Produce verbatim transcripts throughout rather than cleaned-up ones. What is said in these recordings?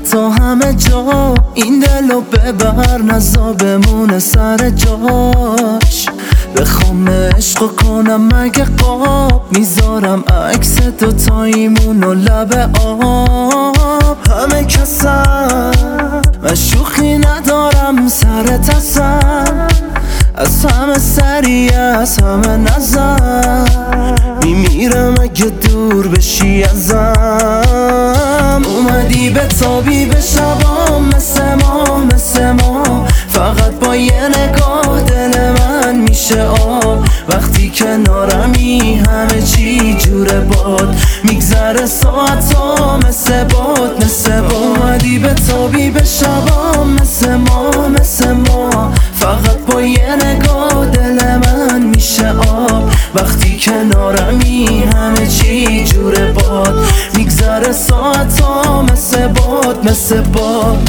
تا همه جا این دلو ببر، نزا بمونه سر جاش. بخوام عشقو کنم مگه قاب، میذارم عکس دوتاییمون و لب آب. همه کسم من شوخی ندارم، سر تسم از همه سری از همه نظر. میمیرم اگه دور بشی ازم. اومدی به تابی به شبام مثل ما مثل ما، فقط با یه نگاه دل من میشه آب. وقتی کنارمی همه چی جوره باد، میگذره ساعتا مثل باد مثل باد. اومدی به تابی به شبام مثل ما مثل ما، فقط با یه نگاه دل من میشه آب. وقتی کنارمی همه چی جوره باد، میگذره ساعتا مثل باد مثل باد.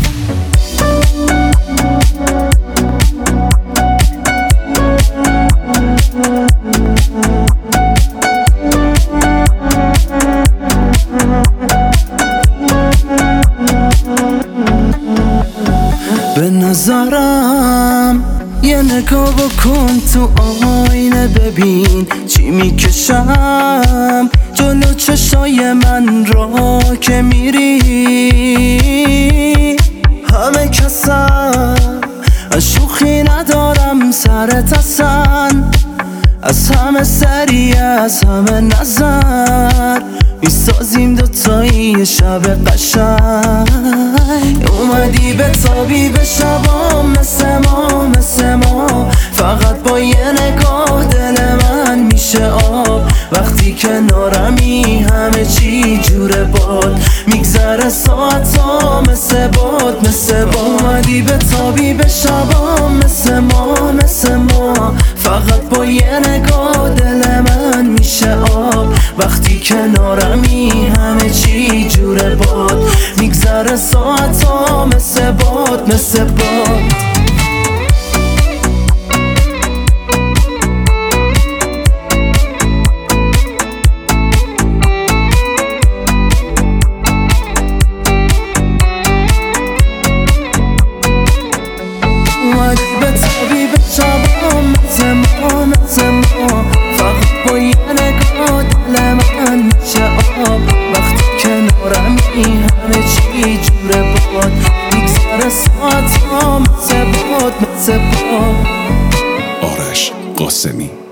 به نظرم یه نگاه بکن تو آینه، ببین چی میکشم جلو چشای من را که میری. همه کسم شوخی ندارم، سر تسن از همه سری از همه نظر. میسازیم دوتایی شب قشنگ. اومدی به تابی به شبام مثل ما مثل ما، فقط با یه نگاه دل من میشه آب. وقتی کنارمی همه چی جوره باد، میگذره ساعتا مثل باد مثل باد. اومدی به تابی به شبام مثل ما مثل ما، فقط با یه نگاه دل من میشه آب. وقتی کنارمی همه چی جوره باد، میگذره ساعتا مثل باد مثل باد. اومدی به تابی به شبام مثل ما مثل ما، فقط با یه نگاه دل من میشه آب. وقتی کنارمی همه چی جوره باد، میگذره ساعتا مثل باد مثل باد. آرش قاسمی.